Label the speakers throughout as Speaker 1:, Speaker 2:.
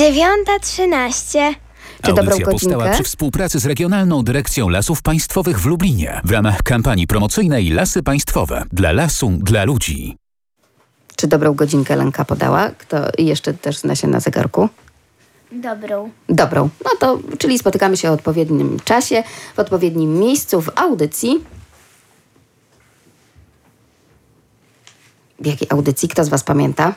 Speaker 1: 9:13.
Speaker 2: Czy Audycja powstała przy współpracy z Regionalną Dyrekcją Lasów Państwowych w Lublinie w ramach kampanii promocyjnej Lasy Państwowe. Dla lasu, dla ludzi.
Speaker 3: Czy dobrą godzinkę Lenka podała? Kto jeszcze też zna się na zegarku?
Speaker 1: Dobrą.
Speaker 3: No to, czyli spotykamy się o odpowiednim czasie, w odpowiednim miejscu, w audycji. W jakiej audycji? Kto z was pamięta?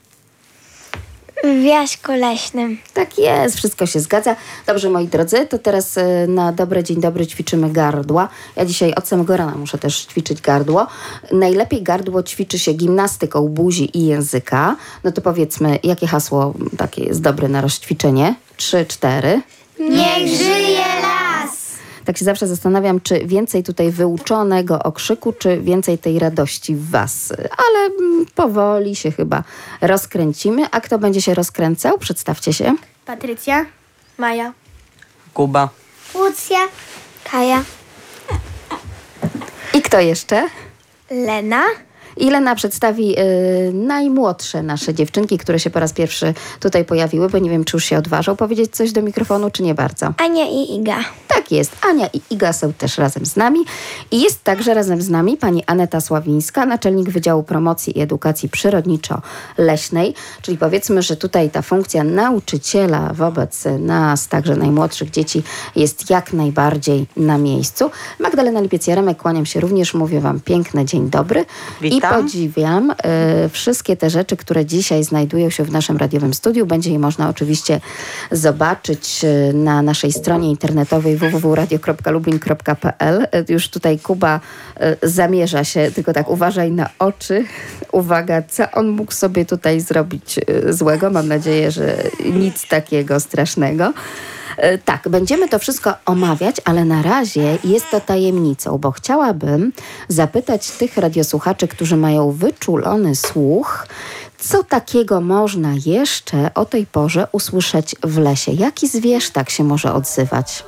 Speaker 1: W Jaśku Leśnym.
Speaker 3: Tak jest, wszystko się zgadza. Dobrze, moi drodzy, to teraz na dobre dzień dobry ćwiczymy gardła. Ja dzisiaj od samego rana muszę też ćwiczyć gardło. Najlepiej gardło ćwiczy się gimnastyką buzi i języka. No to powiedzmy, jakie hasło takie jest dobre na rozćwiczenie? 3, 4.
Speaker 1: Niech żyje las!
Speaker 3: Tak się zawsze zastanawiam, czy więcej tutaj wyuczonego okrzyku, czy więcej tej radości w was. Ale powoli się chyba rozkręcimy. A kto będzie się rozkręcał? Przedstawcie się.
Speaker 1: Patrycja. Maja.
Speaker 4: Kuba.
Speaker 1: Łucja. Kaja.
Speaker 3: I kto jeszcze?
Speaker 1: Lena.
Speaker 3: I Lena przedstawi najmłodsze nasze dziewczynki, które się po raz pierwszy tutaj pojawiły, bo nie wiem, czy już się odważą powiedzieć coś do mikrofonu, czy nie bardzo.
Speaker 1: Ania i Iga.
Speaker 3: Tak jest. Ania i Iga są też razem z nami. I jest także razem z nami pani Aneta Sławińska, naczelnik Wydziału Promocji i Edukacji Przyrodniczo-Leśnej. Czyli powiedzmy, że tutaj ta funkcja nauczyciela wobec nas, także najmłodszych dzieci, jest jak najbardziej na miejscu. Magdalena Lipiec-Jaremek, kłaniam się również, mówię wam piękny dzień dobry.
Speaker 4: Witam.
Speaker 3: I podziwiam wszystkie te rzeczy, które dzisiaj znajdują się w naszym radiowym studiu. Będzie je można oczywiście zobaczyć na naszej stronie internetowej www.radio.lublin.pl. Już tutaj Kuba zamierza się, tylko tak uważaj na oczy. Uwaga, co on mógł sobie tutaj zrobić złego? Mam nadzieję, że nic takiego strasznego. Tak, będziemy to wszystko omawiać, ale na razie jest to tajemnicą, bo chciałabym zapytać tych radiosłuchaczy, którzy mają wyczulony słuch, co takiego można jeszcze o tej porze usłyszeć w lesie? Jaki zwierz tak się może odzywać?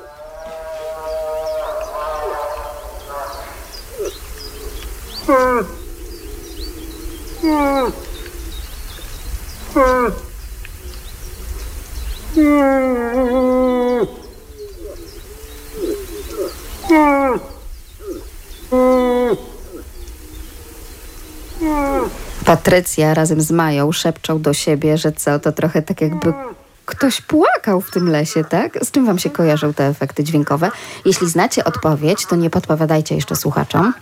Speaker 3: Patrycja razem z Mają szepczą do siebie, że co, to trochę tak jakby ktoś płakał w tym lesie, tak? Z czym wam się kojarzą te efekty dźwiękowe? Jeśli znacie odpowiedź, to nie podpowiadajcie jeszcze słuchaczom.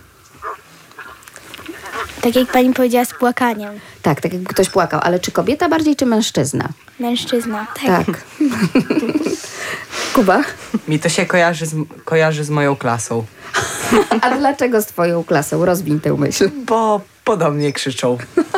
Speaker 1: Tak jak pani powiedziała, z płakaniem.
Speaker 3: Tak, tak jakby ktoś płakał, ale czy kobieta bardziej, czy mężczyzna?
Speaker 1: Mężczyzna.
Speaker 3: Tak. Kuba?
Speaker 4: Mi to się kojarzy z moją klasą,
Speaker 3: A dlaczego z twoją klasą? Rozwiń tę myśl.
Speaker 4: bo podobnie krzyczą.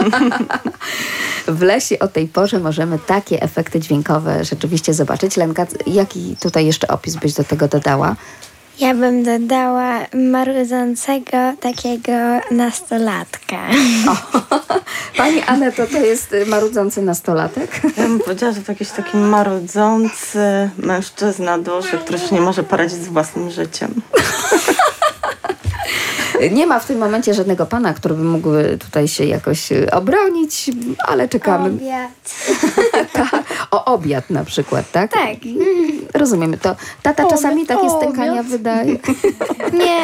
Speaker 3: W lesie o tej porze możemy takie efekty dźwiękowe rzeczywiście zobaczyć. Lenka, jaki tutaj jeszcze opis byś do tego dodała?
Speaker 1: Ja bym dodała marudzącego takiego nastolatka.
Speaker 3: Pani Aneto, to jest marudzący nastolatek?
Speaker 5: Ja bym powiedziała, że to jakiś taki marudzący mężczyzna duży, który się nie może poradzić z własnym życiem.
Speaker 3: Nie ma w tym momencie żadnego pana, który by mógł tutaj się jakoś obronić, ale czekamy.
Speaker 1: Obiad.
Speaker 3: O obiad na przykład, tak?
Speaker 1: Tak.
Speaker 3: Rozumiemy to. Tata czasami takie stękania wydaje.
Speaker 1: Nie.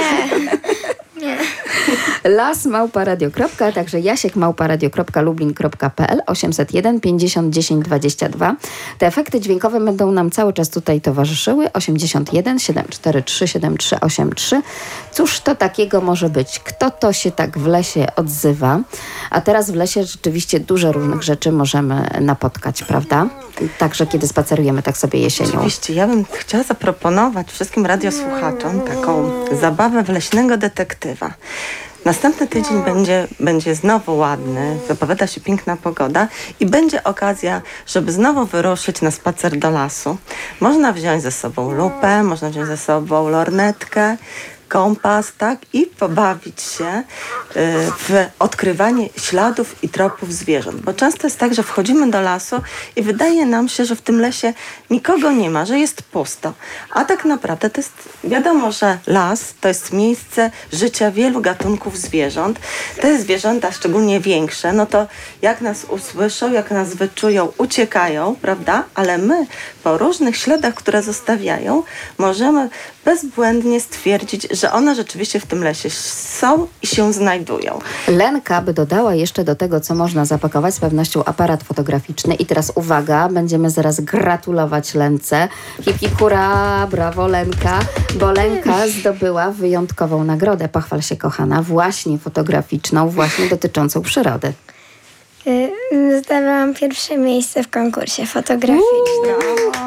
Speaker 3: Las@radio. Także jasiek@radio.lublin.pl 801 50 10 22. Te efekty dźwiękowe będą nam cały czas tutaj towarzyszyły. 81 743 7383. Cóż to takiego może być? Kto to się tak w lesie odzywa? A teraz w lesie rzeczywiście dużo różnych rzeczy możemy napotkać, prawda? Także kiedy spacerujemy tak sobie jesienią.
Speaker 5: Oczywiście, ja bym chciała zaproponować wszystkim radiosłuchaczom taką zabawę w leśnego detektywa. Następny tydzień będzie znowu ładny, zapowiada się piękna pogoda i będzie okazja, żeby znowu wyruszyć na spacer do lasu. Można wziąć ze sobą lupę, można wziąć ze sobą lornetkę, kompas, tak? I pobawić się w odkrywanie śladów i tropów zwierząt. Bo często jest tak, że wchodzimy do lasu i wydaje nam się, że w tym lesie nikogo nie ma, że jest pusto. A tak naprawdę to jest, wiadomo, że las to jest miejsce życia wielu gatunków zwierząt. Te zwierzęta, szczególnie większe, no to jak nas usłyszą, jak nas wyczują, uciekają, prawda? Ale my po różnych śladach, które zostawiają, możemy bezbłędnie stwierdzić, że one rzeczywiście w tym lesie są i się znajdują.
Speaker 3: Lenka by dodała jeszcze do tego, co można zapakować, z pewnością aparat fotograficzny. I teraz uwaga, będziemy zaraz gratulować Lence. Hip, hip, hurra, brawo Lenka, bo Lenka zdobyła wyjątkową nagrodę. Pochwal się, kochana, właśnie fotograficzną, właśnie dotyczącą przyrody.
Speaker 1: Zdawałam pierwsze miejsce w konkursie fotograficznym.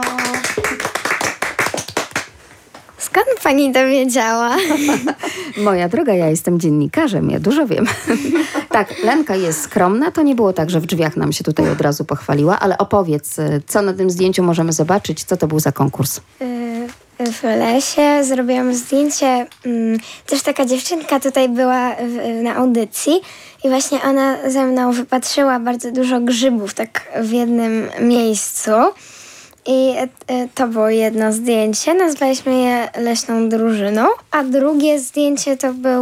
Speaker 1: Skąd pani dowiedziała?
Speaker 3: Moja droga, ja jestem dziennikarzem, ja dużo wiem. Tak, Lenka jest skromna, to nie było tak, że w drzwiach nam się tutaj od razu pochwaliła, ale opowiedz, co na tym zdjęciu możemy zobaczyć, co to był za konkurs?
Speaker 1: W lesie zrobiłam zdjęcie. Też taka dziewczynka tutaj była na audycji i właśnie ona ze mną wypatrzyła bardzo dużo grzybów tak w jednym miejscu. I to było jedno zdjęcie. Nazwaliśmy je Leśną Drużyną, a drugie zdjęcie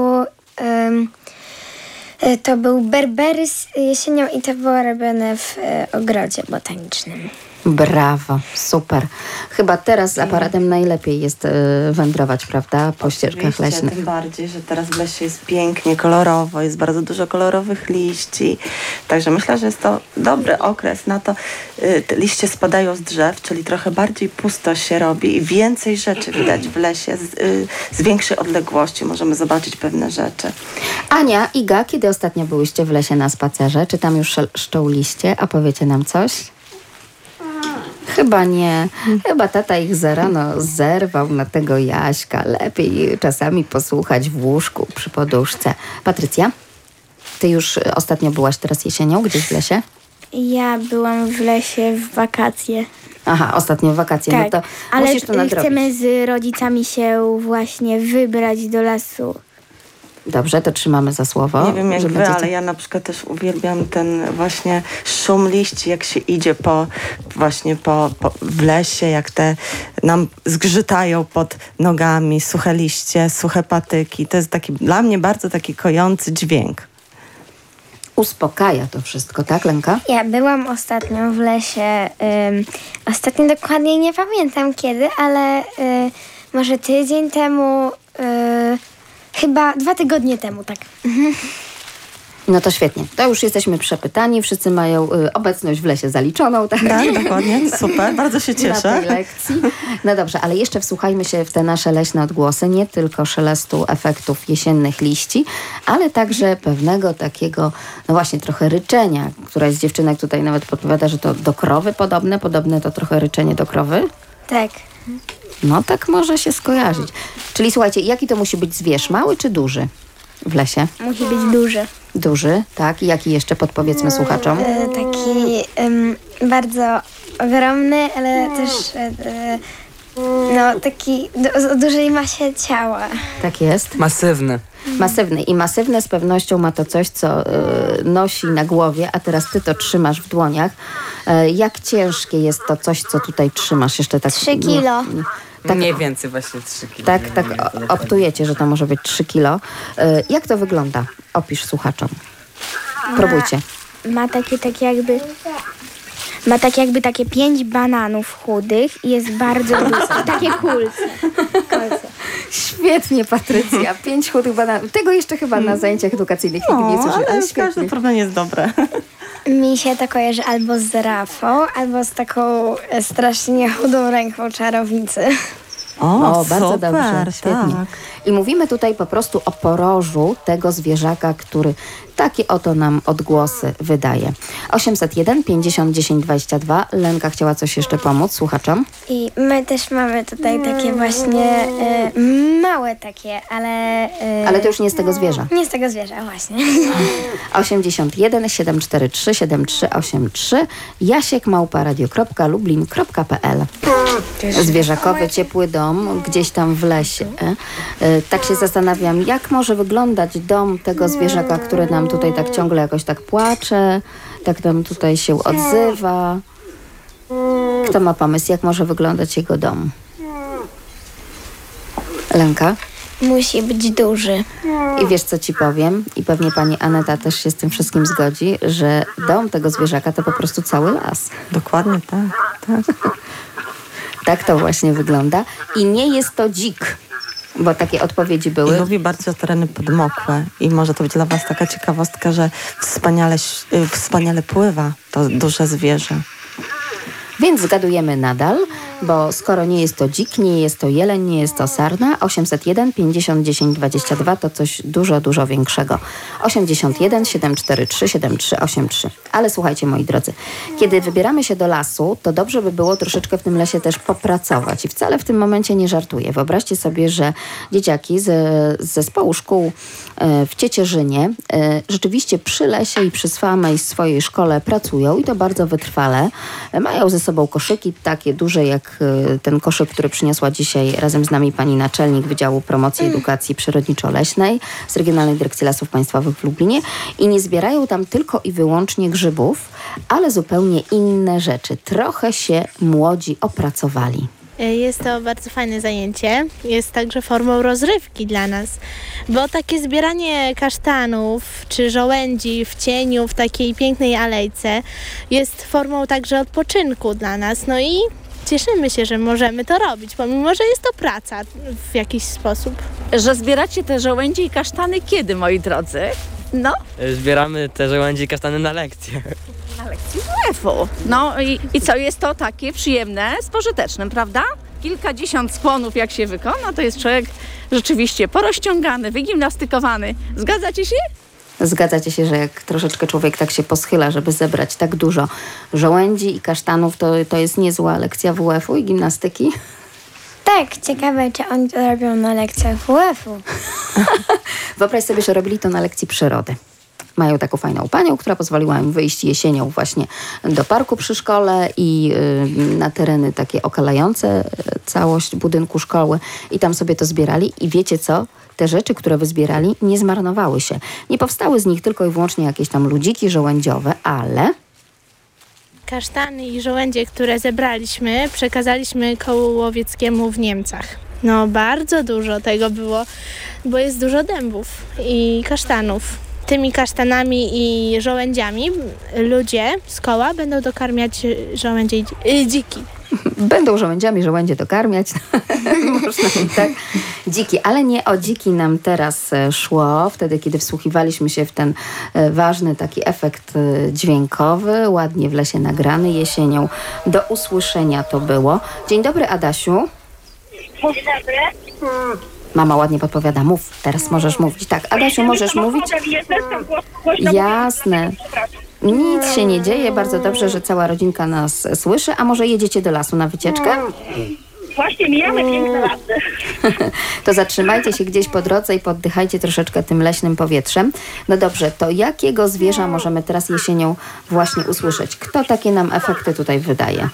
Speaker 1: to był berbery z jesienią i to było robione w ogrodzie botanicznym.
Speaker 3: Brawo, super. Chyba teraz z aparatem najlepiej jest wędrować, prawda? Po ścieżkach leśnych.
Speaker 5: Tym bardziej, że teraz w lesie jest pięknie, kolorowo, jest bardzo dużo kolorowych liści. Także myślę, że jest to dobry okres na to. Te liście spadają z drzew, czyli trochę bardziej pusto się robi i więcej rzeczy widać w lesie. Z większej odległości możemy zobaczyć pewne rzeczy.
Speaker 3: Ania, Iga, kiedy ostatnio byłyście w lesie na spacerze? Czy tam już szczą liście? A powiecie nam coś? Chyba nie. Chyba tata ich za rano zerwał na tego Jaśka. Lepiej czasami posłuchać w łóżku przy poduszce. Patrycja, ty już ostatnio byłaś teraz jesienią gdzieś w lesie?
Speaker 1: Ja byłam w lesie w wakacje.
Speaker 3: Aha, ostatnio w wakacje.
Speaker 1: Tak,
Speaker 3: No to
Speaker 1: ale
Speaker 3: musisz to nadrobić.
Speaker 1: chcemy z rodzicami się właśnie wybrać do lasu.
Speaker 3: Dobrze, to trzymamy za słowo.
Speaker 5: Nie wiem jak
Speaker 3: że
Speaker 5: wy,
Speaker 3: będziecie...
Speaker 5: ale ja na przykład też uwielbiam ten właśnie szum liści, jak się idzie w lesie, jak te nam zgrzytają pod nogami suche liście, suche patyki. To jest taki dla mnie bardzo taki kojący dźwięk.
Speaker 3: Uspokaja to wszystko, tak, Lenka?
Speaker 1: Ja byłam ostatnio w lesie, ostatnio dokładnie nie pamiętam kiedy, ale może tydzień temu, chyba 2 tygodnie temu, tak.
Speaker 3: No to świetnie. To już jesteśmy przepytani. Wszyscy mają obecność w lesie zaliczoną. Tak,
Speaker 5: Tak, dokładnie. Super, bardzo się
Speaker 3: na
Speaker 5: cieszę.
Speaker 3: tej lekcji. No dobrze, ale jeszcze wsłuchajmy się w te nasze leśne odgłosy. Nie tylko szelestu efektów jesiennych liści, ale także pewnego takiego, no właśnie trochę ryczenia. Któraś z dziewczynek tutaj nawet podpowiada, że to do krowy podobne. Podobne to trochę ryczenie do krowy.
Speaker 1: Tak.
Speaker 3: No tak może się skojarzyć. Czyli słuchajcie, jaki to musi być zwierz? Mały czy duży w lesie?
Speaker 1: Musi być duży.
Speaker 3: Duży, tak. I jaki jeszcze podpowiedzmy słuchaczom?
Speaker 1: Taki bardzo ogromny, ale też no taki o dużej masie ciała.
Speaker 3: Tak jest.
Speaker 4: Masywny.
Speaker 3: Masywny. I masywne z pewnością ma to coś, co nosi na głowie, a teraz ty to trzymasz w dłoniach. Jak ciężkie jest to coś, co tutaj trzymasz? Jeszcze tak
Speaker 1: 3 kilo.
Speaker 3: Tak.
Speaker 4: Mniej więcej właśnie 3 kg.
Speaker 3: Tak optujecie, że to może być 3 kilo. Jak to wygląda? Opisz słuchaczom. Próbujcie.
Speaker 1: Ma jakby takie 5 bananów chudych i jest bardzo duży. Takie kulce.
Speaker 3: Świetnie, Patrycja. 5 chudych bananów. Tego jeszcze chyba na zajęciach edukacyjnych nigdy nie słyszałam.
Speaker 5: Ale
Speaker 3: Świetnie.
Speaker 5: każde porównanie jest dobre.
Speaker 1: Mi się to kojarzy albo z żyrafą, albo z taką strasznie chudą ręką czarownicy.
Speaker 3: O, bardzo
Speaker 5: super,
Speaker 3: dobrze, świetnie.
Speaker 5: tak.
Speaker 3: I mówimy tutaj po prostu o porożu tego zwierzaka, który takie oto nam odgłosy wydaje. 801 50 10 22. Lenka chciała coś jeszcze pomóc słuchaczom.
Speaker 1: I my też mamy tutaj takie właśnie małe takie, ale...
Speaker 3: Ale to już nie z tego zwierza.
Speaker 1: Nie z tego zwierza, właśnie.
Speaker 3: 81 743 7383 jasiek@radio.lublin.pl zwierzakowy, ciepły dom gdzieś tam w lesie. Tak się zastanawiam, jak może wyglądać dom tego zwierzaka, który nam tutaj tak ciągle jakoś tak płacze, tak nam tutaj się odzywa. Kto ma pomysł, jak może wyglądać jego dom? Lenka?
Speaker 1: Musi być duży.
Speaker 3: I wiesz, co ci powiem? I pewnie pani Aneta też się z tym wszystkim zgodzi, że dom tego zwierzaka to po prostu cały las.
Speaker 5: Dokładnie tak.
Speaker 3: Tak to właśnie wygląda. I nie jest to dzik, bo takie odpowiedzi były.
Speaker 5: I lubi bardzo tereny podmokłe. I może to być dla was taka ciekawostka, że wspaniale pływa to duże zwierzę.
Speaker 3: Więc zgadujemy nadal, bo skoro nie jest to dzik, nie jest to jeleń, nie jest to sarna, 801 50 10 22 to coś dużo, dużo większego. 81 743 7383. Ale słuchajcie, moi drodzy, kiedy wybieramy się do lasu, to dobrze by było troszeczkę w tym lesie też popracować. I wcale w tym momencie nie żartuję. Wyobraźcie sobie, że dzieciaki z zespołu szkół w Ciecierzynie rzeczywiście przy lesie i przy swojej szkole pracują i to bardzo wytrwale. Mają ze sobą koszyki takie duże jak ten koszyk, który przyniosła dzisiaj razem z nami pani naczelnik Wydziału Promocji Edukacji Przyrodniczo-Leśnej z Regionalnej Dyrekcji Lasów Państwowych w Lublinie i nie zbierają tam tylko i wyłącznie grzybów, ale zupełnie inne rzeczy. Trochę się młodzi opracowali.
Speaker 6: Jest to bardzo fajne zajęcie. Jest także formą rozrywki dla nas, bo takie zbieranie kasztanów czy żołędzi w cieniu, w takiej pięknej alejce jest formą także odpoczynku dla nas. No i cieszymy się, że możemy to robić, pomimo że jest to praca w jakiś sposób.
Speaker 7: Że zbieracie te żołędzie i kasztany kiedy, moi drodzy? No?
Speaker 8: Zbieramy te żołędzie i kasztany na lekcje.
Speaker 7: Na lekcji WF-u. No i co, jest to takie przyjemne z pożytecznym, prawda? Kilkadziesiąt skłonów jak się wykona, to jest człowiek rzeczywiście porozciągany, wygimnastykowany. Zgadzacie się?
Speaker 3: Zgadzacie się, że jak troszeczkę człowiek tak się poschyla, żeby zebrać tak dużo żołędzi i kasztanów, to jest niezła lekcja WF-u i gimnastyki?
Speaker 1: Tak, ciekawe, czy oni to robią na lekcjach WF-u.
Speaker 3: Wyobraź sobie, że robili to na lekcji przyrody. Mają taką fajną panią, która pozwoliła im wyjść jesienią właśnie do parku przy szkole i na tereny takie okalające całość budynku szkoły i tam sobie to zbierali i wiecie co? Te rzeczy, które wyzbierali, nie zmarnowały się. Nie powstały z nich tylko i wyłącznie jakieś tam ludziki żołędziowe, ale
Speaker 6: Kasztany i żołędzie, które zebraliśmy, przekazaliśmy kołu łowieckiemu w Niemcach. No bardzo dużo tego było, bo jest dużo dębów i kasztanów. Tymi kasztanami i żołędziami ludzie z koła będą dokarmiać żołędzie dziki.
Speaker 3: Będą żołędziami żołędzie dokarmiać. Można tak. Dziki, ale nie o dziki nam teraz szło, wtedy kiedy wsłuchiwaliśmy się w ten ważny taki efekt dźwiękowy, ładnie w lesie nagrany jesienią. Do usłyszenia to było. Dzień dobry, Adasiu.
Speaker 9: Dzień dobry.
Speaker 3: Mama ładnie podpowiada, mów, teraz możesz mówić. Tak, Adasiu, możesz mówić? Jasne. Nic się nie dzieje, bardzo dobrze, że cała rodzinka nas słyszy. A może jedziecie do lasu na wycieczkę?
Speaker 9: Właśnie mijamy piękne lasy.
Speaker 3: To zatrzymajcie się gdzieś po drodze i poddychajcie troszeczkę tym leśnym powietrzem. No dobrze, to jakiego zwierza możemy teraz jesienią właśnie usłyszeć? Kto takie nam efekty tutaj wydaje?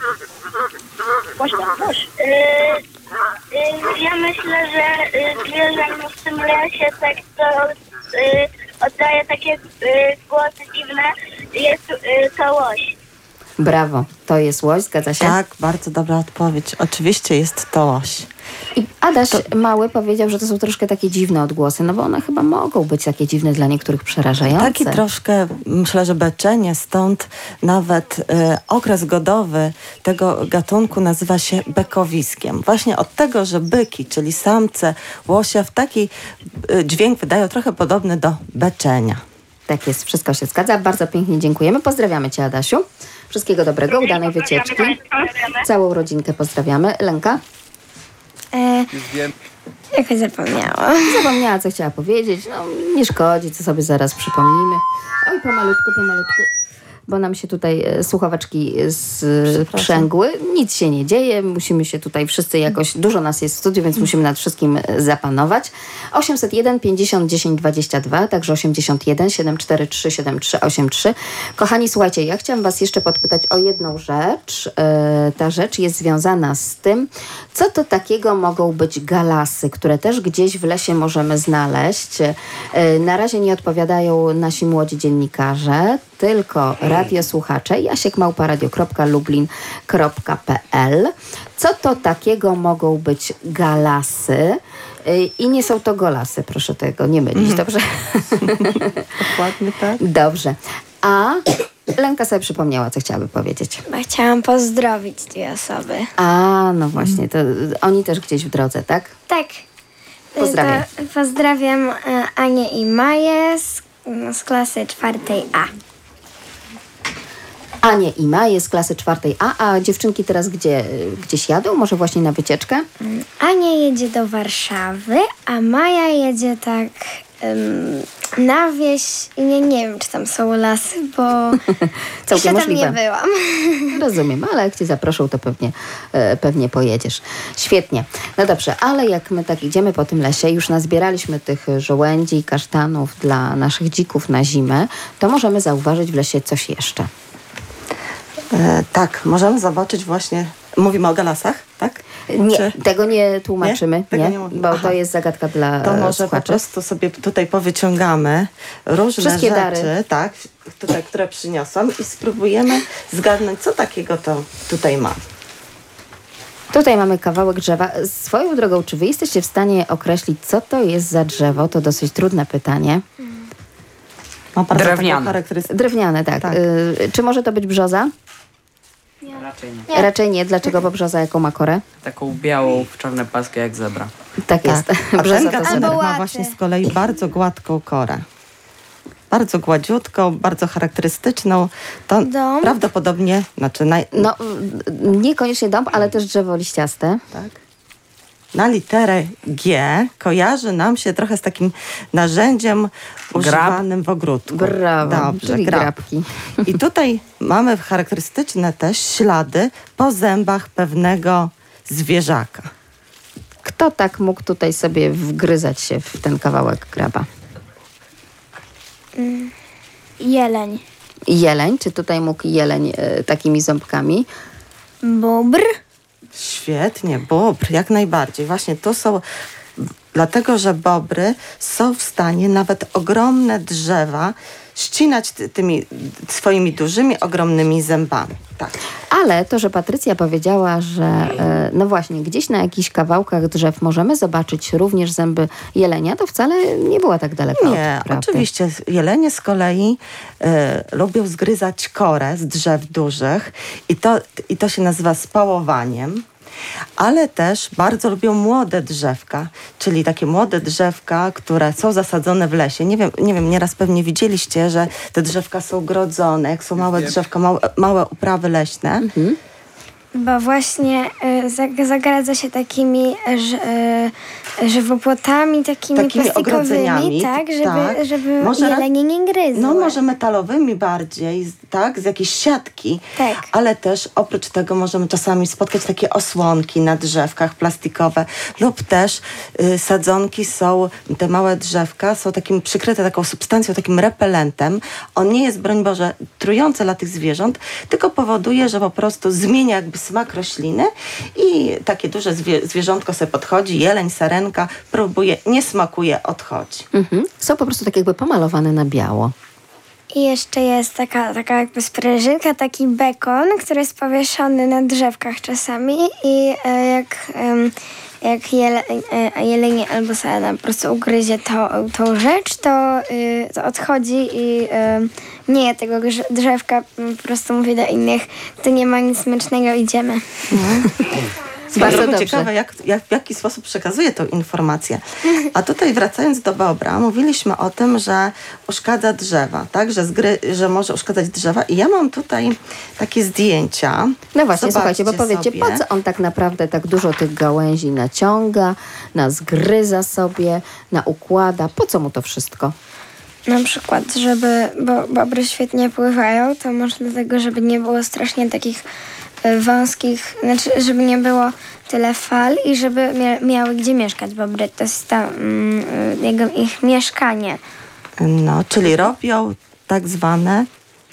Speaker 9: Ja myślę, że zwierzę w tym lesie tak to oddaje takie głosy dziwne. Jest to łoś.
Speaker 3: Brawo, to jest łoś, zgadza się?
Speaker 5: Tak, bardzo dobra odpowiedź. Oczywiście jest to łoś.
Speaker 3: I Adaś mały powiedział, że to są troszkę takie dziwne odgłosy, no bo one chyba mogą być takie dziwne dla niektórych, przerażające.
Speaker 5: Taki troszkę, myślę, że beczenie, stąd nawet okres godowy tego gatunku nazywa się bekowiskiem. Właśnie od tego, że byki, czyli samce łosia w taki dźwięk wydają trochę podobny do beczenia.
Speaker 3: Tak jest, wszystko się zgadza. Bardzo pięknie dziękujemy. Pozdrawiamy Cię, Adasiu. Wszystkiego dobrego, udanej wycieczki. Całą rodzinkę pozdrawiamy. Lenka?
Speaker 1: Jakoś zapomniałam.
Speaker 3: Zapomniała, co chciała powiedzieć. No, nie szkodzi, co sobie zaraz przypomnimy. Oj, pomalutku. bo nam się tutaj słuchaweczki sprzęgły. Nic się nie dzieje, musimy się tutaj wszyscy jakoś, dużo nas jest w studiu, więc musimy nad wszystkim zapanować. 801 50 10 22, także 81 743 7383. Kochani, słuchajcie, ja chciałam was jeszcze podpytać o jedną rzecz. Ta rzecz jest związana z tym, co to takiego mogą być galasy, które też gdzieś w lesie możemy znaleźć. Na razie nie odpowiadają nasi młodzi dziennikarze, tylko radiosłuchacze. jasiekmałparadio.lublin.pl. Co to takiego mogą być galasy? I nie są to golasy, proszę tego nie mylić, dobrze?
Speaker 5: Dokładnie tak.
Speaker 3: Dobrze. A Lenka sobie przypomniała, co chciałaby powiedzieć.
Speaker 1: Chciałam pozdrowić dwie osoby.
Speaker 3: A, no właśnie, to oni też gdzieś w drodze, tak?
Speaker 1: Tak.
Speaker 3: Pozdrawiam.
Speaker 1: Pozdrawiam Anię i Maję z klasy 4A.
Speaker 3: Anię i Maję z klasy 4A, a dziewczynki teraz gdzieś jadą? Może właśnie na wycieczkę?
Speaker 1: Ania jedzie do Warszawy, a Maja jedzie tak na wieś i nie wiem, czy tam są lasy, bo jeszcze tam
Speaker 3: możliwe.
Speaker 1: nie byłam.
Speaker 3: Rozumiem, ale jak cię zaproszą, to pewnie pojedziesz. Świetnie. No dobrze, ale jak my tak idziemy po tym lesie, już nazbieraliśmy tych żołędzi i kasztanów dla naszych dzików na zimę, to możemy zauważyć w lesie coś jeszcze.
Speaker 5: Tak, możemy zobaczyć właśnie, mówimy o galasach, tak?
Speaker 3: Nie, tego nie tłumaczymy,
Speaker 5: nie? Tego nie mówimy.
Speaker 3: Bo to jest zagadka dla
Speaker 5: To może
Speaker 3: słuchaczy.
Speaker 5: po prostu sobie tutaj powyciągamy różne
Speaker 3: wszystkie
Speaker 5: rzeczy,
Speaker 3: dary.
Speaker 5: tak, tutaj, które przyniosłam i spróbujemy zgadnąć, co takiego to tutaj ma.
Speaker 3: Tutaj mamy kawałek drzewa. Swoją drogą, czy wy jesteście w stanie określić, co to jest za drzewo? To dosyć trudne pytanie.
Speaker 5: Ma
Speaker 4: Drewniane.
Speaker 3: Drewniane, tak.
Speaker 5: Tak.
Speaker 3: Czy może to być brzoza?
Speaker 4: Raczej nie.
Speaker 3: Raczej nie. Dlaczego? Bo brzoza jaką ma korę?
Speaker 4: Taką białą, w czarne paski jak zebra.
Speaker 3: Tak jest.
Speaker 5: A
Speaker 3: Brzoza
Speaker 5: ten
Speaker 3: to
Speaker 5: gatunek
Speaker 3: zebra.
Speaker 1: Albo
Speaker 5: ma
Speaker 1: łaty.
Speaker 5: właśnie z kolei bardzo gładką korę. Bardzo gładziutką, bardzo charakterystyczną. To
Speaker 1: Dąb?
Speaker 5: prawdopodobnie,
Speaker 3: No, niekoniecznie dąb, ale też drzewo liściaste.
Speaker 5: tak, na literę G kojarzy nam się trochę z takim narzędziem używanym w ogródku.
Speaker 3: Brawo,
Speaker 5: Dobrze,
Speaker 3: czyli
Speaker 5: grab.
Speaker 3: grabki.
Speaker 5: I tutaj mamy charakterystyczne też ślady po zębach pewnego zwierzaka.
Speaker 3: Kto tak mógł tutaj sobie wgryzać się w ten kawałek graba?
Speaker 1: Jeleń.
Speaker 3: Jeleń? Czy tutaj mógł jeleń takimi ząbkami?
Speaker 1: Bobr.
Speaker 5: Świetnie, bobr, jak najbardziej. Właśnie to są, dlatego że bobry są w stanie nawet ogromne drzewa ścinać tymi swoimi dużymi, ogromnymi zębami. Tak.
Speaker 3: Ale to, że Patrycja powiedziała, że no właśnie, gdzieś na jakichś kawałkach drzew możemy zobaczyć również zęby jelenia, to wcale nie była tak daleko
Speaker 5: Nie,
Speaker 3: od prawdy.
Speaker 5: oczywiście. Jelenie z kolei lubią zgryzać korę z drzew dużych i to się nazywa spałowaniem. Ale też bardzo lubią młode drzewka, czyli takie młode drzewka, które są zasadzone w lesie. Nie wiem, nieraz pewnie widzieliście, że te drzewka są grodzone, jak są małe drzewka, małe uprawy leśne.
Speaker 1: Bo właśnie zagradza się takimi żywopłotami, takimi plastikowymi,
Speaker 5: ogrodzeniami,
Speaker 1: tak,
Speaker 5: tak.
Speaker 1: żeby
Speaker 5: Może
Speaker 1: jelenie nie gryzły.
Speaker 5: No może metalowymi bardziej, tak, z jakiejś siatki,
Speaker 1: Tak.
Speaker 5: ale też oprócz tego możemy czasami spotkać takie osłonki na drzewkach plastikowe lub też sadzonki są, te małe drzewka są takim przykryte taką substancją, takim repelentem. On nie jest, broń Boże, trujący dla tych zwierząt, tylko powoduje, że po prostu zmienia jakby smak rośliny i takie duże zwierzątko sobie podchodzi, jeleń, sarenka, próbuje, nie smakuje, odchodzi.
Speaker 3: Są po prostu tak jakby pomalowane na biało.
Speaker 1: I jeszcze jest taka jakby sprężynka, taki bekon, który jest powieszony na drzewkach czasami i jak jelenie albo sarna po prostu ugryzie tą rzecz, to odchodzi i nie je tego drzewka, po prostu mówi do innych, to nie ma nic smycznego, idziemy.
Speaker 3: Bardzo dobrze.
Speaker 5: Ciekawe, w jaki sposób przekazuje tą informację. A tutaj wracając do bobra, mówiliśmy o tym, że uszkadza drzewa, tak? Że może uszkadzać drzewa. I ja mam tutaj takie zdjęcia.
Speaker 3: No właśnie,
Speaker 5: Zobaczcie
Speaker 3: słuchajcie, bo powiecie,
Speaker 5: sobie.
Speaker 3: po co on tak naprawdę tak dużo tych gałęzi naciąga, nazgryza sobie, naukłada? Po co mu to wszystko?
Speaker 1: Na przykład, bo bobry świetnie pływają, to może dlatego, żeby nie było strasznie takich wąskich, znaczy, żeby nie było tyle fal i żeby miały gdzie mieszkać bobry. To jest ich mieszkanie.
Speaker 5: No, czyli robią tak zwane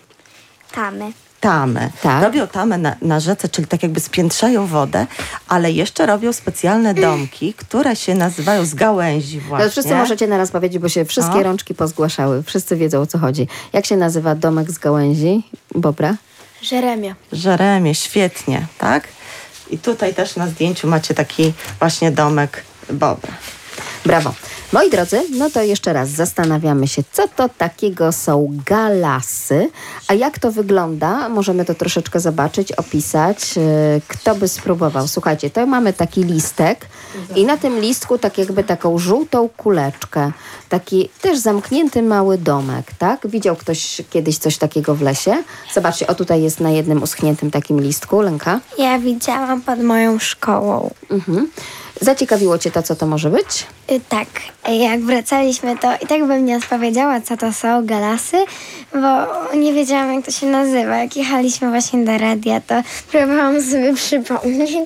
Speaker 5: tamy.
Speaker 3: Tak.
Speaker 5: Robią tamę na rzece, czyli tak jakby spiętrzają wodę, ale jeszcze robią specjalne domki, które się nazywają z gałęzi właśnie.
Speaker 3: To wszyscy możecie naraz powiedzieć, bo się wszystkie rączki pozgłaszały. Wszyscy wiedzą, o co chodzi. Jak się nazywa domek z gałęzi bobra?
Speaker 5: Żeremie, świetnie, tak? I tutaj też na zdjęciu macie taki właśnie domek bobra.
Speaker 3: Brawo. Moi drodzy, no to jeszcze raz zastanawiamy się, co to takiego są galasy, a jak to wygląda, możemy to troszeczkę zobaczyć, opisać. Kto by spróbował? Słuchajcie, to mamy taki listek i na tym listku tak jakby taką żółtą kuleczkę, taki też zamknięty mały domek, tak? Widział ktoś kiedyś coś takiego w lesie? Zobaczcie, o tutaj jest na jednym uschniętym takim listku, Lenka.
Speaker 1: Ja widziałam pod moją szkołą.
Speaker 3: Zaciekawiło cię to, co to może być?
Speaker 1: Tak, jak wracaliśmy, to i tak bym nie odpowiedziała, co to są galasy, bo nie wiedziałam, jak to się nazywa. Jak jechaliśmy właśnie do radia, to próbowałam sobie przypomnieć.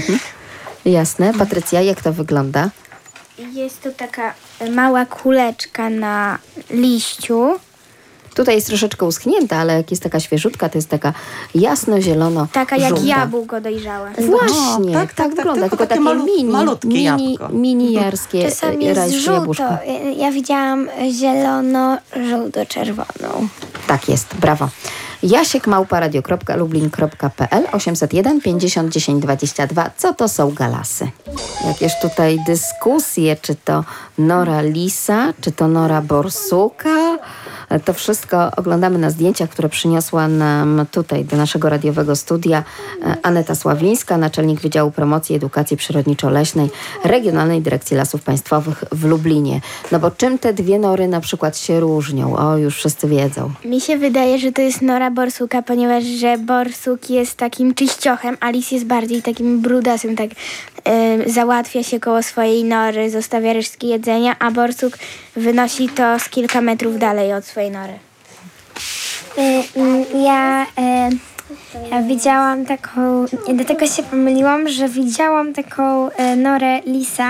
Speaker 3: Jasne. Patrycja, jak to wygląda?
Speaker 10: Jest to taka mała kuleczka na liściu.
Speaker 3: Tutaj jest troszeczkę uschnięta, ale jak jest taka świeżutka, to jest taka jasno-zielono.
Speaker 10: Taka jak jabłko dojrzałe.
Speaker 3: Właśnie, tak wygląda. Tylko takie
Speaker 5: malutkie jabłko.
Speaker 3: Mini-jarskie
Speaker 1: Czasami jest
Speaker 3: rajskie
Speaker 1: żółto.
Speaker 3: jabłuszko.
Speaker 1: Ja widziałam zielono-żółto-czerwoną.
Speaker 3: Tak jest, brawo. jasiek@radio.lublin.pl 801 50 10 22. Co to są galasy? Jakież tutaj dyskusje, czy to nora lisa, czy to nora borsuka. To wszystko oglądamy na zdjęciach, które przyniosła nam tutaj do naszego radiowego studia Aneta Sławińska, naczelnik Wydziału Promocji i Edukacji Przyrodniczo-Leśnej Regionalnej Dyrekcji Lasów Państwowych w Lublinie. No bo czym te dwie nory na przykład się różnią? O, już wszyscy wiedzą.
Speaker 10: Mi się wydaje, że to jest nora borsuka, ponieważ że borsuk jest takim czyściochem, a lis jest bardziej takim brudasem, tak załatwia się koło swojej nory, zostawia resztki jedzenia, a borsuk wynosi to z kilka metrów dalej od swojej nory.
Speaker 1: Ja widziałam taką, do tego się pomyliłam, że widziałam taką norę lisa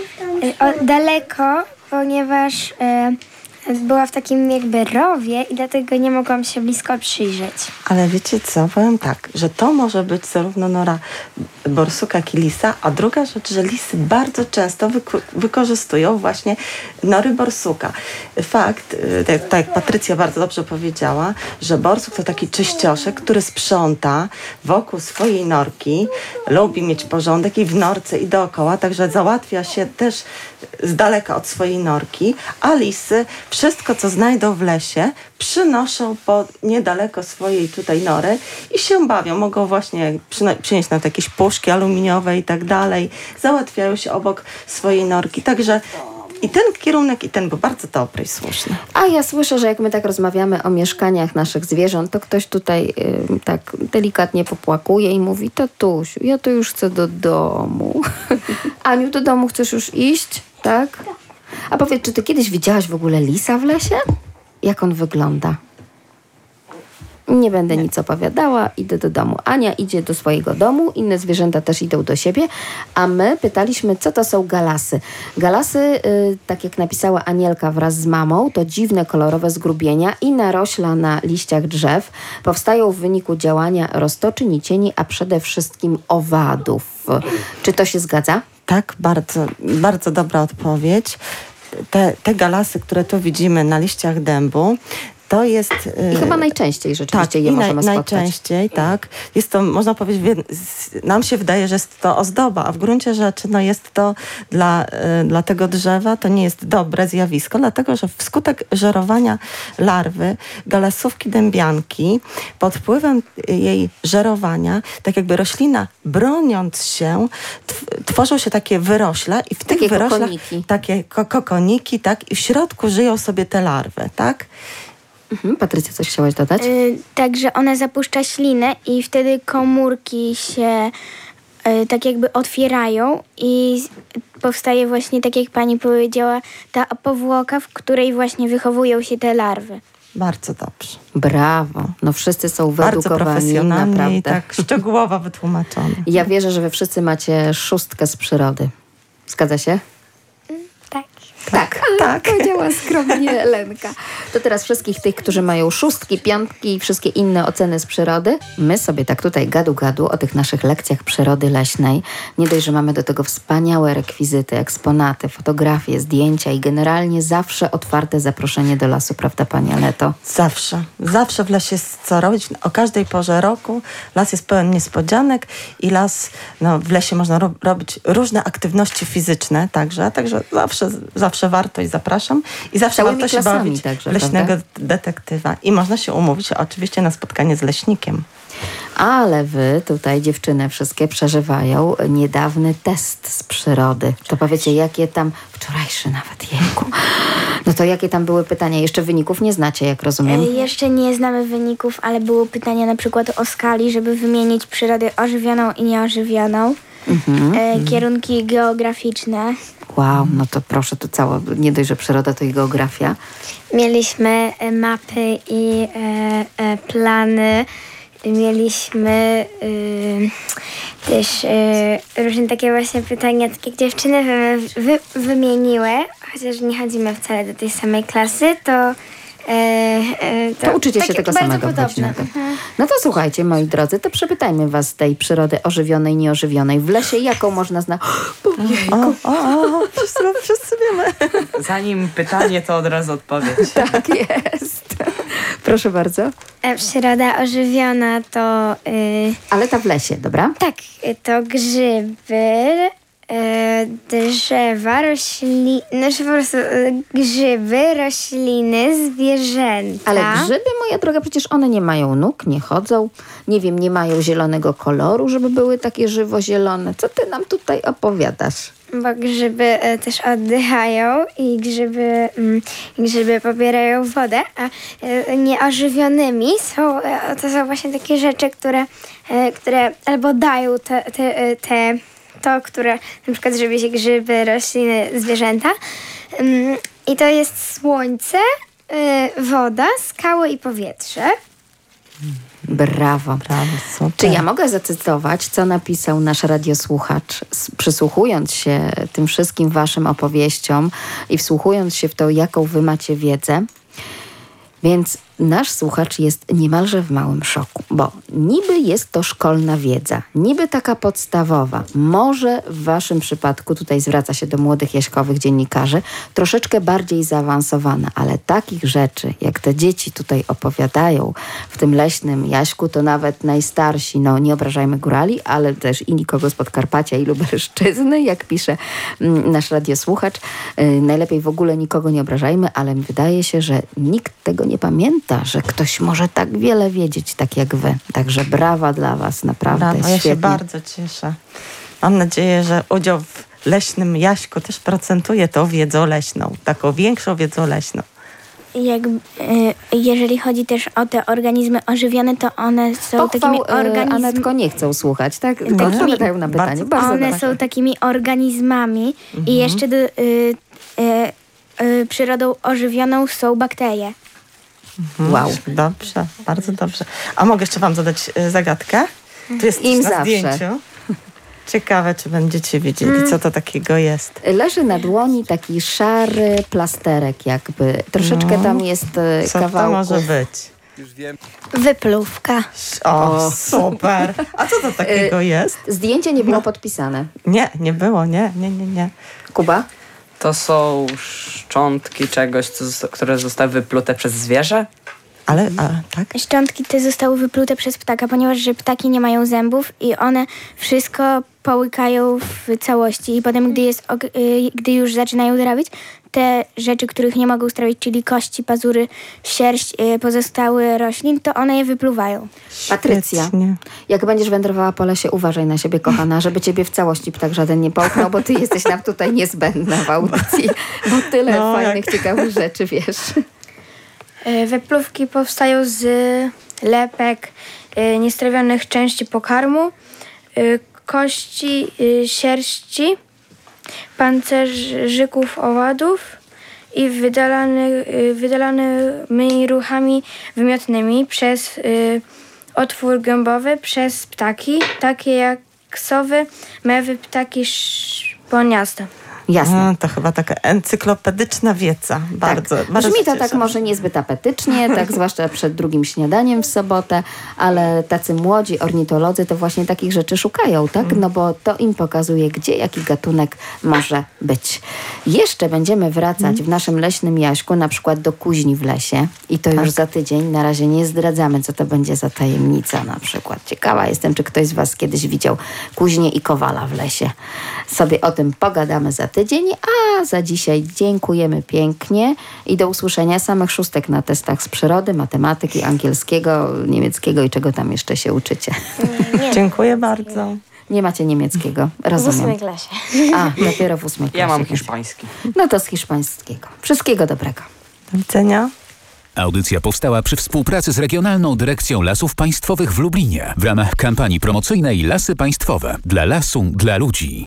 Speaker 1: daleko, ponieważ była w takim jakby rowie i dlatego nie mogłam się blisko przyjrzeć.
Speaker 5: Ale wiecie co, powiem tak, że to może być zarówno nora borsuka, jak i lisa, a druga rzecz, że lisy bardzo często wykorzystują właśnie nory borsuka. Fakt, tak jak Patrycja bardzo dobrze powiedziała, że borsuk to taki czyścioszek, który sprząta wokół swojej norki, lubi mieć porządek i w norce i dookoła, także załatwia się też z daleka od swojej norki, a lisy wszystko, co znajdą w lesie, przynoszą niedaleko swojej tutaj nory i się bawią. Mogą właśnie przynieść nam jakieś puszki aluminiowe i tak dalej. Załatwiają się obok swojej norki. Także i ten kierunek, i ten był bardzo dobry i słuszny.
Speaker 3: A ja słyszę, że jak my tak rozmawiamy o mieszkaniach naszych zwierząt, to ktoś tutaj tak delikatnie popłakuje i mówi: tatusiu, ja to już chcę do domu. Aniu, do domu chcesz już iść? Tak? A powiedz, czy ty kiedyś widziałaś w ogóle lisa w lesie? Jak on wygląda? Nie będę nic opowiadała, idę do domu. Ania idzie do swojego domu, inne zwierzęta też idą do siebie, a my pytaliśmy, co to są galasy. Galasy, tak jak napisała Anielka wraz z mamą, to dziwne kolorowe zgrubienia i narośla na liściach drzew. Powstają w wyniku działania roztoczy, nicieni, a przede wszystkim owadów. Czy to się zgadza?
Speaker 5: Tak, bardzo, bardzo dobra odpowiedź. Te galasy, które tu widzimy na liściach dębu, to jest...
Speaker 3: I chyba najczęściej rzeczywiście
Speaker 5: tak,
Speaker 3: je możemy spotkać.
Speaker 5: Najczęściej, tak. Jest to, można powiedzieć, nam się wydaje, że jest to ozdoba, a w gruncie rzeczy jest to dla tego drzewa, to nie jest dobre zjawisko, dlatego że wskutek żerowania larwy galasówki dębianki, pod wpływem jej żerowania, tak jakby roślina broniąc się, tworzą się takie wyrośla i w tych wyroślach takie kokoniki, tak, i w środku żyją sobie te larwy, tak?
Speaker 3: Patrycja, coś chciałaś dodać?
Speaker 10: Także ona zapuszcza ślinę i wtedy komórki się tak jakby otwierają i powstaje właśnie, tak jak pani powiedziała, ta powłoka, w której właśnie wychowują się te larwy.
Speaker 5: Bardzo dobrze.
Speaker 3: Brawo. No wszyscy są
Speaker 5: Bardzo
Speaker 3: wyedukowani,
Speaker 5: profesjonalnie
Speaker 3: naprawdę.
Speaker 5: i tak szczegółowo wytłumaczone.
Speaker 3: Ja wierzę, że wy wszyscy macie 6 z przyrody. Zgadza się? Tak, powiedziała skromnie Lenka. To teraz wszystkich tych, którzy mają 6, 5 i wszystkie inne oceny z przyrody, my sobie tak tutaj gadu o tych naszych lekcjach przyrody leśnej. Nie dość, że mamy do tego wspaniałe rekwizyty, eksponaty, fotografie, zdjęcia i generalnie zawsze otwarte zaproszenie do lasu, prawda Pani Aleto?
Speaker 5: Zawsze w lesie jest co robić. O każdej porze roku las jest pełen niespodzianek i w lesie można robić różne aktywności fizyczne także zawsze warto i zapraszam. I zawsze
Speaker 3: Całymi
Speaker 5: warto się
Speaker 3: klasami
Speaker 5: bawić
Speaker 3: także,
Speaker 5: leśnego
Speaker 3: prawda?
Speaker 5: detektywa. I można się umówić oczywiście na spotkanie z leśnikiem.
Speaker 3: Ale wy tutaj, dziewczyny wszystkie, przeżywają niedawny test z przyrody. To powiecie, jakie tam, wczorajszy nawet, jejku. No to jakie tam były pytania? Jeszcze wyników nie znacie, jak rozumiem.
Speaker 10: Jeszcze nie znamy wyników, ale było pytanie na przykład o skali, żeby wymienić przyrodę ożywioną i nieożywioną. Kierunki geograficzne.
Speaker 3: Wow, no to proszę, tu nie dość, że przyroda, to i geografia.
Speaker 1: Mieliśmy mapy i plany. Mieliśmy też różne takie właśnie pytania, tak jak dziewczyny wymieniły, chociaż nie chodzimy wcale do tej samej klasy, to
Speaker 3: uczycie się tego samego. No to słuchajcie, moi drodzy, to przepytajmy was tej przyrody ożywionej, nieożywionej. W lesie jaką można znaleźć?
Speaker 5: Wszyscy wiemy.
Speaker 4: Zanim pytanie, to od razu odpowiedź.
Speaker 3: Tak jest. Proszę bardzo.
Speaker 1: Przyroda ożywiona to...
Speaker 3: Ale ta w lesie, dobra?
Speaker 1: Tak, to grzyby, drzewa, rośliny, po prostu grzyby, rośliny, zwierzęta.
Speaker 3: Ale grzyby, moja droga, przecież one nie mają nóg, nie chodzą, nie wiem, nie mają zielonego koloru, żeby były takie żywo-zielone. Co ty nam tutaj opowiadasz?
Speaker 1: Bo grzyby też oddychają i grzyby pobierają wodę, a nieożywionymi to są właśnie takie rzeczy, które albo dają które na przykład żywi się grzyby, rośliny, zwierzęta. I to jest słońce, woda, skały i powietrze.
Speaker 3: Brawo.
Speaker 5: Super.
Speaker 3: Czy ja mogę zacytować, co napisał nasz radiosłuchacz, przysłuchując się tym wszystkim waszym opowieściom i wsłuchując się w to, jaką wy macie wiedzę? Więc nasz słuchacz jest niemalże w małym szoku, bo niby jest to szkolna wiedza, niby taka podstawowa, może w waszym przypadku, tutaj zwraca się do młodych jaśkowych dziennikarzy, troszeczkę bardziej zaawansowana, ale takich rzeczy, jak te dzieci tutaj opowiadają w tym leśnym Jaśku, to nawet najstarsi, nie obrażajmy górali, ale też i nikogo z Podkarpacia i Lubelszczyzny, jak pisze nasz radiosłuchacz, najlepiej w ogóle nikogo nie obrażajmy, ale wydaje się, że nikt tego nie pamięta, że ktoś może tak wiele wiedzieć, tak jak wy. Także brawa dla was, naprawdę
Speaker 5: brawo,
Speaker 3: świetnie.
Speaker 5: Ja się bardzo cieszę. Mam nadzieję, że udział w leśnym Jaśku też procentuje tą wiedzą leśną, taką większą wiedzą leśną.
Speaker 10: Jeżeli chodzi też o te organizmy ożywione, to one są takimi organizmami...
Speaker 3: Anetko, nie chcą słuchać, tak? Odpowiadają na pytanie.
Speaker 10: One są takimi organizmami i jeszcze przyrodą ożywioną są bakterie.
Speaker 3: Wow.
Speaker 5: Dobrze, bardzo dobrze. A mogę jeszcze wam zadać zagadkę? Tu jest
Speaker 3: Im
Speaker 5: na
Speaker 3: zawsze.
Speaker 5: zdjęciu. Ciekawe, czy będziecie wiedzieli, co to takiego jest.
Speaker 3: Leży na dłoni taki szary plasterek jakby. Troszeczkę tam jest kawałków.
Speaker 5: Co to może być?
Speaker 1: Wypluwka.
Speaker 5: O, super. A co to takiego jest?
Speaker 3: Zdjęcie nie było podpisane.
Speaker 5: Nie było, nie.
Speaker 3: Kuba?
Speaker 4: To są szczątki czegoś, które zostały wyplute przez zwierzę?
Speaker 5: Ale tak?
Speaker 10: Szczątki te zostały wyplute przez ptaka, ponieważ że ptaki nie mają zębów i one wszystko połykają w całości i potem, gdy już zaczynają trawić, te rzeczy, których nie mogą strawić, czyli kości, pazury, sierść, pozostałe roślin, to one je wypluwają.
Speaker 3: Patrycja,
Speaker 5: Świetnie.
Speaker 3: jak będziesz wędrowała po lesie, uważaj na siebie, kochana, żeby ciebie w całości ptak żaden nie połknął, bo ty jesteś nam tutaj niezbędna w audycji, bo tyle fajnych, ciekawych rzeczy wiesz.
Speaker 11: Wypluwki powstają z lepek, niestrawionych części pokarmu,
Speaker 10: kości, sierści, pancerzyków owadów i wydalanymi ruchami wymiotnymi przez otwór gębowy przez ptaki, takie jak sowy, mewy, ptaki szponiaste.
Speaker 3: Jasne.
Speaker 5: To chyba taka encyklopedyczna wiedza. Bardzo,
Speaker 3: tak.
Speaker 5: bardzo
Speaker 3: Brzmi to
Speaker 5: cieszę.
Speaker 3: tak może niezbyt apetycznie, tak zwłaszcza przed drugim śniadaniem w sobotę, ale tacy młodzi ornitolodzy to właśnie takich rzeczy szukają, tak? No bo to im pokazuje, gdzie jaki gatunek może być. Jeszcze będziemy wracać w naszym leśnym Jaśku na przykład do kuźni w lesie i to już za tydzień. Na razie nie zdradzamy, co to będzie za tajemnica na przykład. Ciekawa jestem, czy ktoś z was kiedyś widział kuźnię i kowala w lesie. Sobie o tym pogadamy za tydzień, a za dzisiaj dziękujemy pięknie i do usłyszenia. Samych szóstek na testach z przyrody, matematyki, angielskiego, niemieckiego i czego tam jeszcze się uczycie.
Speaker 5: Dziękuję bardzo.
Speaker 3: Nie macie niemieckiego,
Speaker 1: W
Speaker 3: rozumiem.
Speaker 1: 8. klasie.
Speaker 3: A, dopiero w 8 klasie.
Speaker 4: Ja mam hiszpański.
Speaker 3: No to z hiszpańskiego. Wszystkiego dobrego.
Speaker 5: Do widzenia.
Speaker 2: Audycja powstała przy współpracy z Regionalną Dyrekcją Lasów Państwowych w Lublinie w ramach kampanii promocyjnej Lasy Państwowe. Dla lasu, dla ludzi.